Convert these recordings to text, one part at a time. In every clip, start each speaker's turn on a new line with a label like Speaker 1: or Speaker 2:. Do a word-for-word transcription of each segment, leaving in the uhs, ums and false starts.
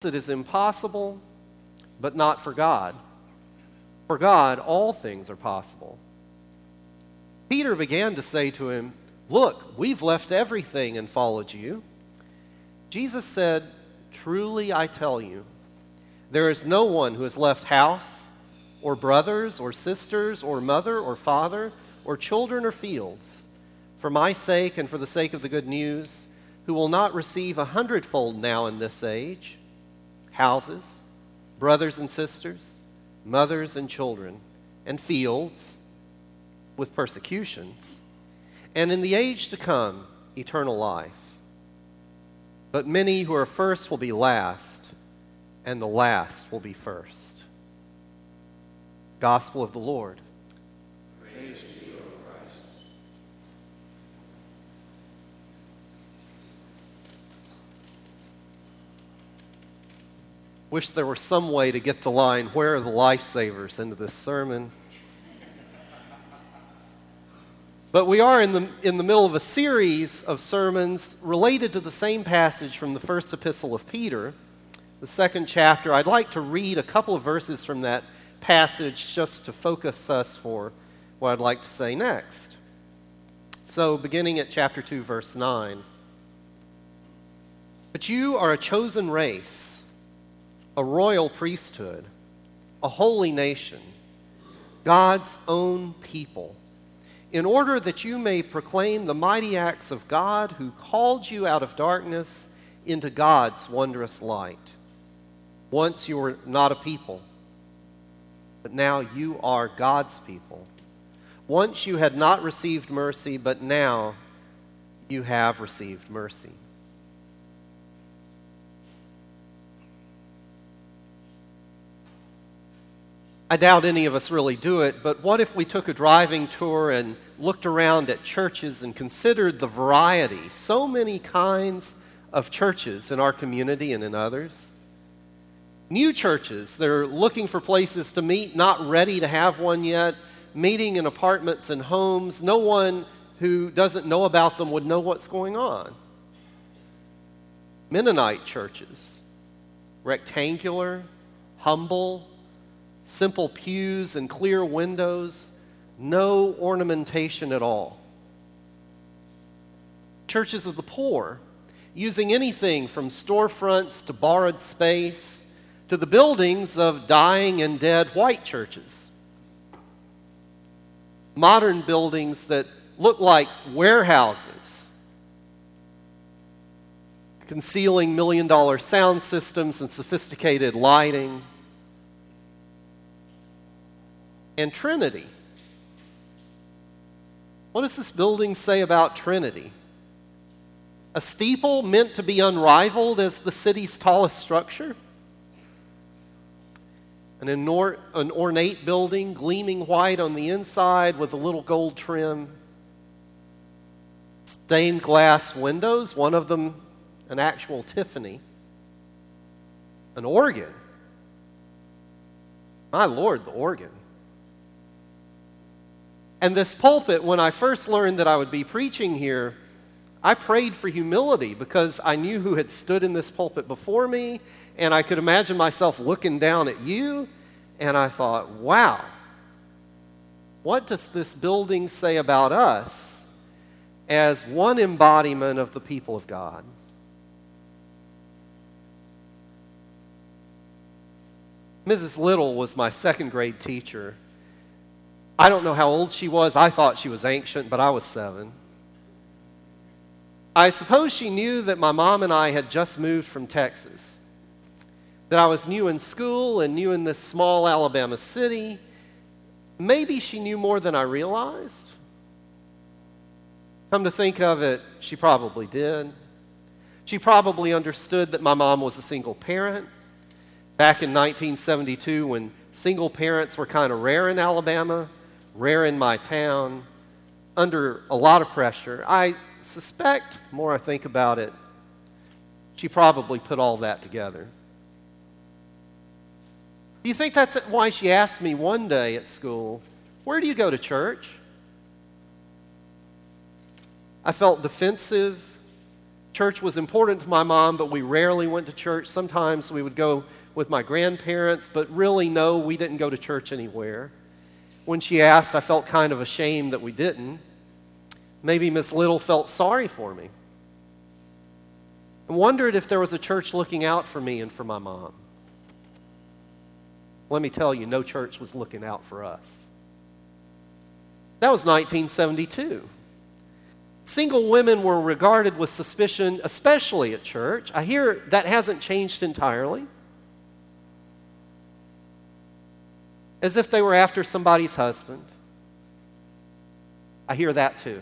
Speaker 1: it is impossible, but not for God. For God, all things are possible. Peter began to say to him, "Look, we've left everything and followed you." Jesus said, "Truly I tell you, there is no one who has left house, or brothers, or sisters, or mother, or father, or children, or fields, for my sake and for the sake of the good news, who will not receive a hundredfold now in this age, houses, brothers and sisters, mothers and children, and fields, with persecutions, and in the age to come, eternal life. But many who are first will be last, and the last will be first." Gospel of the Lord.
Speaker 2: Praise to you, O Christ.
Speaker 1: Wish there were some way to get the line, "Where are the lifesavers?" into this sermon. But we are in the, in the middle of a series of sermons related to the same passage from the first epistle of Peter, the second chapter. I'd like to read a couple of verses from that passage just to focus us for what I'd like to say next. So, beginning at chapter two, verse nine. "But you are a chosen race, a royal priesthood, a holy nation, God's own people, in order that you may proclaim the mighty acts of God who called you out of darkness into God's wondrous light. Once you were not a people, but now you are God's people. Once you had not received mercy, but now you have received mercy." I doubt any of us really do it, but what if we took a driving tour and looked around at churches and considered the variety, so many kinds of churches in our community and in others? New churches that are looking for places to meet, not ready to have one yet, meeting in apartments and homes. No one who doesn't know about them would know what's going on. Mennonite churches, rectangular, humble, simple pews and clear windows, no ornamentation at all. Churches of the poor, using anything from storefronts to borrowed space to the buildings of dying and dead white churches. Modern buildings that look like warehouses, concealing million-dollar sound systems and sophisticated lighting. And Trinity. What does this building say about Trinity? A steeple meant to be unrivaled as the city's tallest structure? An, inor- an ornate building, gleaming white on the inside with a little gold trim. Stained glass windows, one of them an actual Tiffany. An organ. My Lord, the organ. And this pulpit, when I first learned that I would be preaching here, I prayed for humility because I knew who had stood in this pulpit before me, and I could imagine myself looking down at you, and I thought, wow, what does this building say about us as one embodiment of the people of God? Missus Little was my second grade teacher. I don't know how old she was. I thought she was ancient, but I was seven. I suppose she knew that my mom and I had just moved from Texas, that I was new in school and new in this small Alabama city. Maybe she knew more than I realized. Come to think of it, she probably did. She probably understood that my mom was a single parent. Back in nineteen seventy-two, when single parents were kind of rare in Alabama, rare in my town, under a lot of pressure. I suspect, the more I think about it, she probably put all that together. Do you think that's why she asked me one day at school, "Where do you go to church?" I felt defensive. Church was important to my mom, but we rarely went to church. Sometimes we would go with my grandparents, but really, no, we didn't go to church anywhere. When she asked, I felt kind of ashamed that we didn't. Maybe Miss Little felt sorry for me and wondered if there was a church looking out for me and for my mom. Let me tell you, no church was looking out for us. That was nineteen seventy-two. Single women were regarded with suspicion, especially at church. I hear that hasn't changed entirely. As if they were after somebody's husband. I hear that too.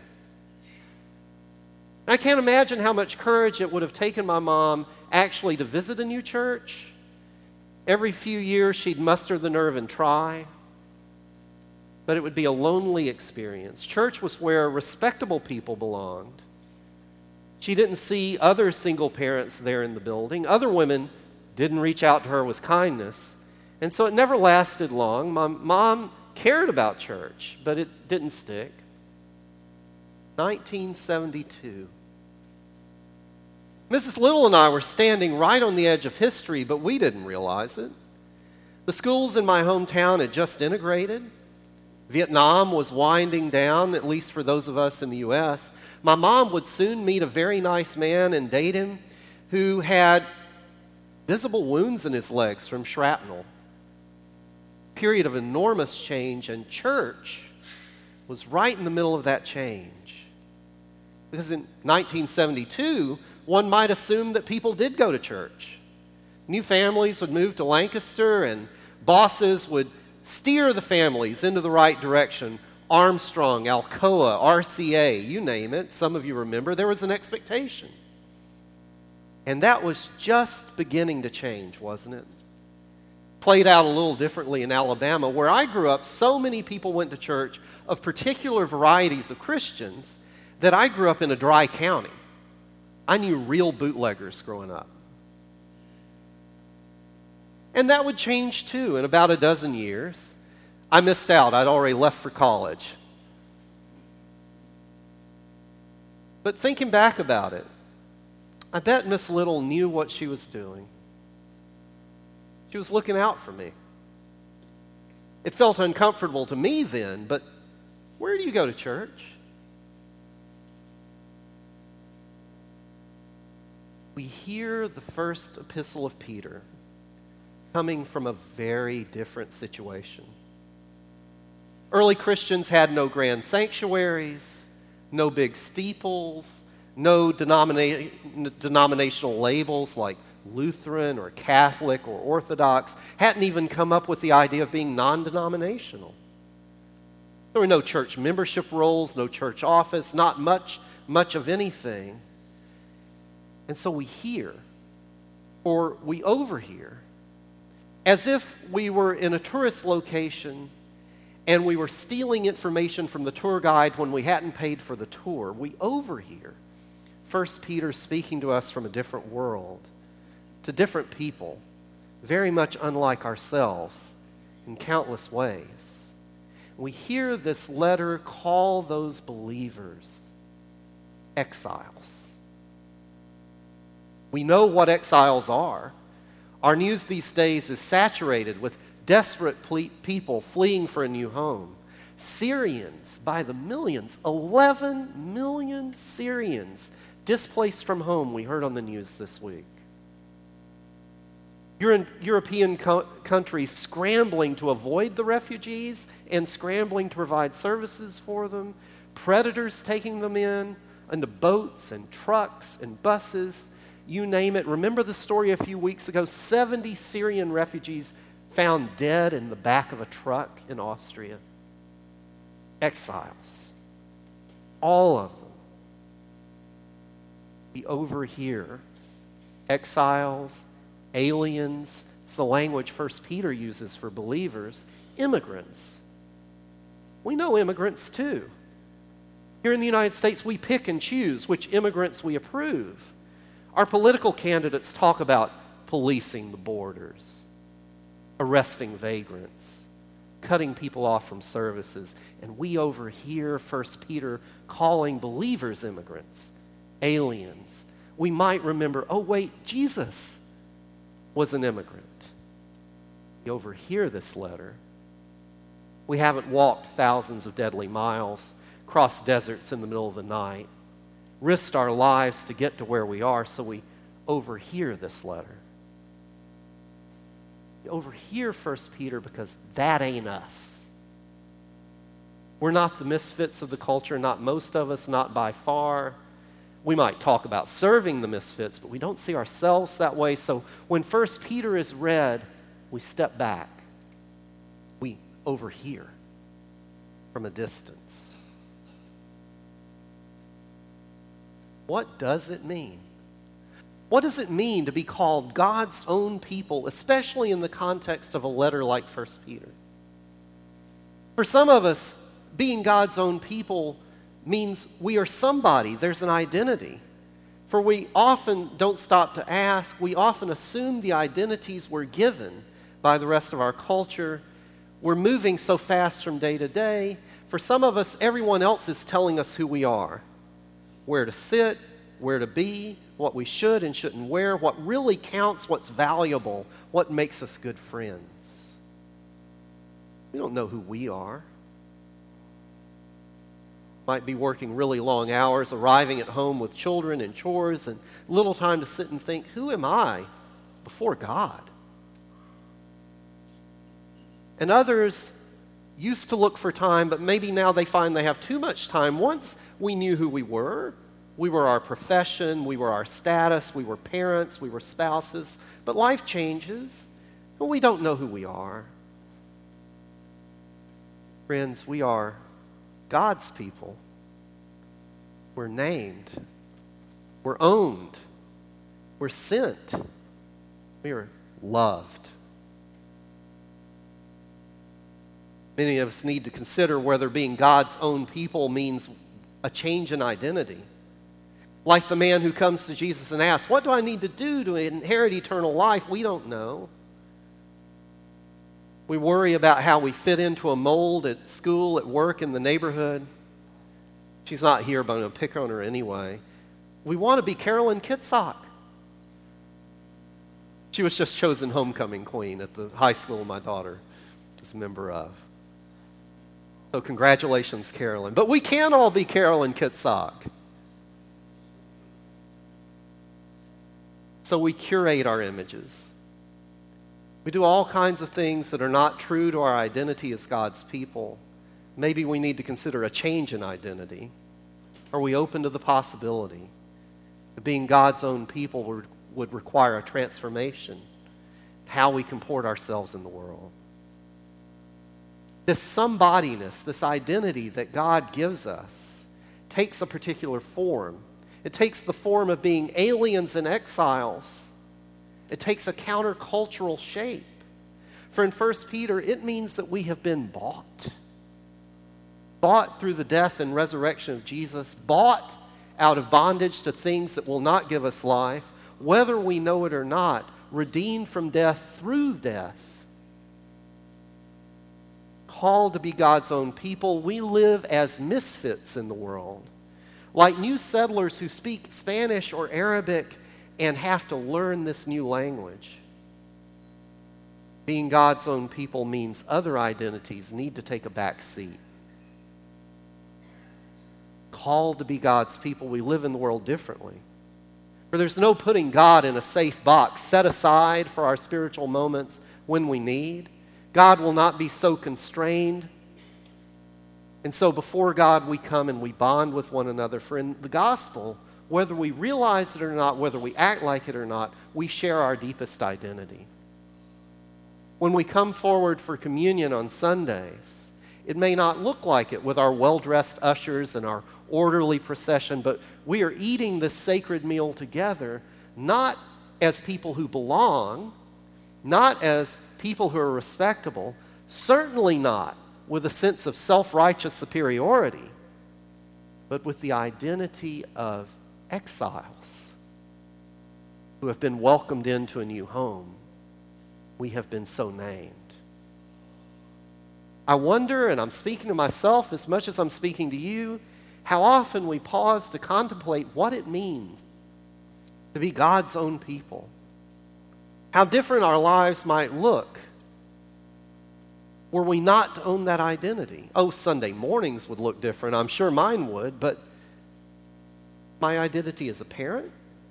Speaker 1: I can't imagine how much courage it would have taken my mom actually to visit a new church. Every few years she'd muster the nerve and try. But it would be a lonely experience. Church was where respectable people belonged. She didn't see other single parents there in the building. Other women didn't reach out to her with kindness. And so it never lasted long. My mom cared about church, but it didn't stick. nineteen seventy-two. Missus Little and I were standing right on the edge of history, but we didn't realize it. The schools in my hometown had just integrated. Vietnam was winding down, at least for those of us in the U S. My mom would soon meet a very nice man and date him who had visible wounds in his legs from shrapnel. Period of enormous change, and church was right in the middle of that change. Because in nineteen seventy-two, one might assume that people did go to church. New families would move to Lancaster, and bosses would steer the families into the right direction. Armstrong, Alcoa, R C A, you name it. Some of you remember there was an expectation. And that was just beginning to change, wasn't it? Played out a little differently in Alabama, where I grew up. So many people went to church of particular varieties of Christians that I grew up in a dry county. I knew real bootleggers growing up. And that would change too in about a dozen years. I missed out. I'd already left for college. But thinking back about it, I bet Miss Little knew what she was doing. She was looking out for me. It felt uncomfortable to me then, but where do you go to church? We hear the first epistle of Peter coming from a very different situation. Early Christians had no grand sanctuaries, no big steeples, no denomina- denominational labels like Lutheran or Catholic or Orthodox, hadn't even come up with the idea of being non-denominational. There were no church membership rolls, no church office, not much, much of anything. And so we hear, or we overhear, as if we were in a tourist location and we were stealing information from the tour guide when we hadn't paid for the tour. We overhear First Peter speaking to us from a different world, to different people, very much unlike ourselves in countless ways. We hear this letter call those believers exiles. We know what exiles are. Our news these days is saturated with desperate ple- people fleeing for a new home. Syrians by the millions, eleven million Syrians displaced from home, we heard on the news this week. Euro- European co- countries scrambling to avoid the refugees and scrambling to provide services for them. Predators taking them in, into boats and trucks and buses. You name it. Remember the story a few weeks ago? seventy Syrian refugees found dead in the back of a truck in Austria. Exiles. All of them. We overhear exiles, aliens. It's the language First Peter uses for believers. Immigrants. We know immigrants too. Here in the United States, we pick and choose which immigrants we approve. Our political candidates talk about policing the borders, arresting vagrants, cutting people off from services, and we overhear First Peter calling believers immigrants, aliens. we might remember, oh wait, Jesus was an immigrant. We overhear this letter. We haven't walked thousands of deadly miles, crossed deserts in the middle of the night, risked our lives to get to where we are, so we overhear this letter. We overhear First Peter because that ain't us. We're not the misfits of the culture, not most of us, not by far. We might talk about serving the misfits, but we don't see ourselves that way. So when First Peter is read, we step back. We overhear from a distance. What does it mean? What does it mean to be called God's own people, especially in the context of a letter like First Peter? For some of us, being God's own people means we are somebody. There's an identity. For we often don't stop to ask. We often assume the identities we're given by the rest of our culture. We're moving so fast from day to day. For some of us, everyone else is telling us who we are, where to sit, where to be, what we should and shouldn't wear, what really counts, what's valuable, what makes us good friends. We don't know who we are. Might be working really long hours, arriving at home with children and chores, and little time to sit and think, who am I before God? And others used to look for time, but maybe now they find they have too much time. Once we knew who we were. We were our profession, we were our status, we were parents, we were spouses. But life changes, and we don't know who we are. Friends, we are God's people. We're named. We're owned. We're sent. We are loved. Many of us need to consider whether being God's own people means a change in identity. Like the man who comes to Jesus and asks, what do I need to do to inherit eternal life? We don't know. We worry about how we fit into a mold at school, at work, in the neighborhood. She's not here, but I'm going to pick on her anyway. We want to be Carolyn Kitsock. She was just chosen homecoming queen at the high school my daughter is a member of. So congratulations, Carolyn. But we can't all be Carolyn Kitsock. So we curate our images. We do all kinds of things that are not true to our identity as God's people. Maybe we need to consider a change in identity. Are we open to the possibility that being God's own people would, would require a transformation, how we comport ourselves in the world? This somebodiness, this identity that God gives us, takes a particular form. It takes the form of being aliens and exiles. It takes a countercultural shape. For in First Peter, it means that we have been bought. Bought through the death and resurrection of Jesus. Bought out of bondage to things that will not give us life. Whether we know it or not, redeemed from death through death. Called to be God's own people, we live as misfits in the world. Like new settlers who speak Spanish or Arabic and have to learn this new language. Being God's own people means other identities need to take a back seat. Called to be God's people, we live in the world differently. For there's no putting God in a safe box set aside for our spiritual moments when we need. God will not be so constrained. And so before God, we come and we bond with one another. For in the gospel, whether we realize it or not, whether we act like it or not, we share our deepest identity. When we come forward for communion on Sundays, it may not look like it with our well-dressed ushers and our orderly procession, but we are eating this sacred meal together, not as people who belong, not as people who are respectable, certainly not with a sense of self-righteous superiority, but with the identity of exiles who have been welcomed into a new home. We have been so named. I wonder, and I'm speaking to myself as much as I'm speaking to you, how often we pause to contemplate what it means to be God's own people. How different our lives might look were we not to own that identity. Oh, Sunday mornings would look different. I'm sure mine would, but my identity as a parent,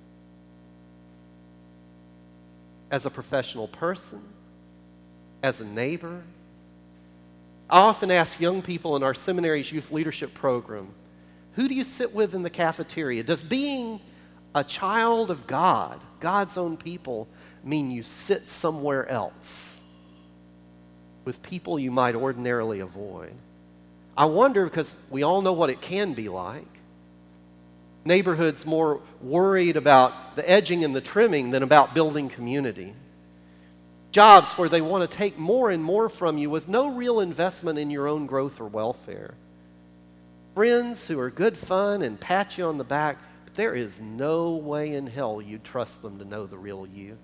Speaker 1: as a professional person, as a neighbor. I often ask young people in our seminary's youth leadership program, who do you sit with in the cafeteria? Does being a child of God, God's own people, mean you sit somewhere else with people you might ordinarily avoid? I wonder, because we all know what it can be like. Neighborhoods more worried about the edging and the trimming than about building community. Jobs where they want to take more and more from you with no real investment in your own growth or welfare. Friends who are good fun and pat you on the back, but there is no way in hell you'd trust them to know the real you.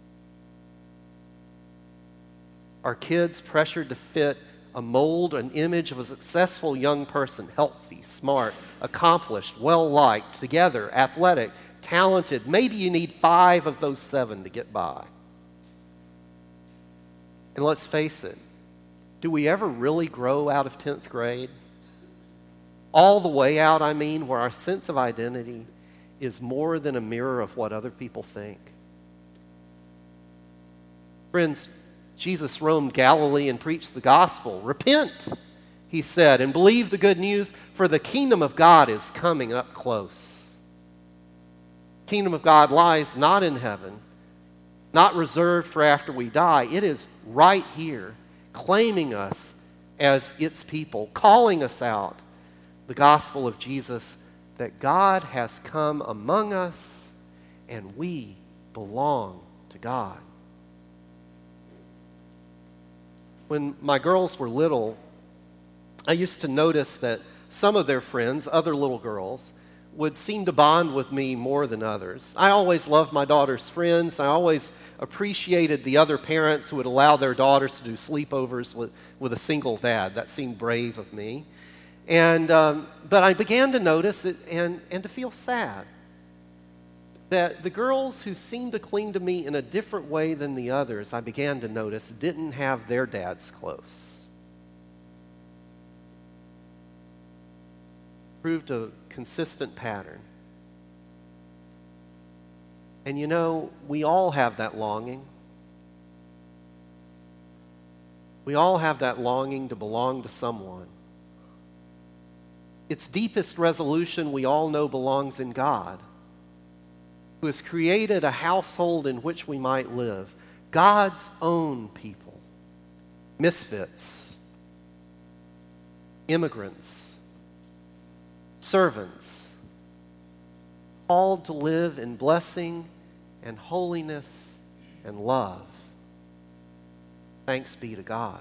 Speaker 1: Our kids pressured to fit a mold, an image of a successful young person, healthy, smart, accomplished, well-liked, together, athletic, talented. Maybe you need five of those seven to get by. And let's face it, do we ever really grow out of tenth grade? All the way out, I mean, where our sense of identity is more than a mirror of what other people think. Friends, Jesus roamed Galilee and preached the gospel. Repent, he said, and believe the good news, for the kingdom of God is coming up close. The kingdom of God lies not in heaven, not reserved for after we die. It is right here, claiming us as its people, calling us out. The gospel of Jesus, that God has come among us and we belong to God. When my girls were little, I used to notice that some of their friends, other little girls, would seem to bond with me more than others. I always loved my daughter's friends. I always appreciated the other parents who would allow their daughters to do sleepovers with, with a single dad. That seemed brave of me. And um, but I began to notice it and, and to feel sad that the girls who seemed to cling to me in a different way than the others, I began to notice, didn't have their dads close. Proved a consistent pattern. And you know, we all have that longing. We all have that longing to belong to someone. Its deepest resolution we all know belongs in God, who has created a household in which we might live. God's own people, misfits, immigrants, servants, called to live in blessing and holiness and love. Thanks be to God.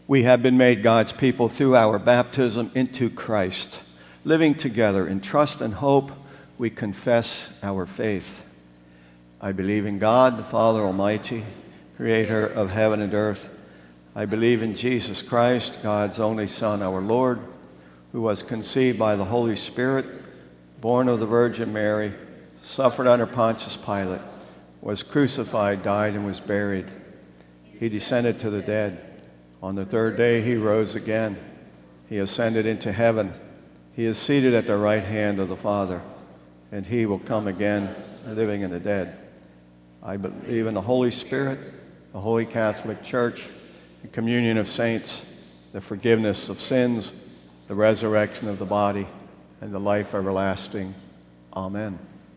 Speaker 3: We have been made God's people through our baptism into Christ. Living together in trust and hope, we confess our faith. I believe in God, the Father Almighty, creator of heaven and earth. I believe in Jesus Christ, God's only Son, our Lord, who was conceived by the Holy Spirit, born of the Virgin Mary, suffered under Pontius Pilate, was crucified, died, and was buried. He descended to the dead. On the third day he rose again. He ascended into heaven. He is seated at the right hand of the Father, and he will come again, living in the dead. I believe in the Holy Spirit, the Holy Catholic Church, the communion of saints, the forgiveness of sins, the resurrection of the body, and the life everlasting. Amen.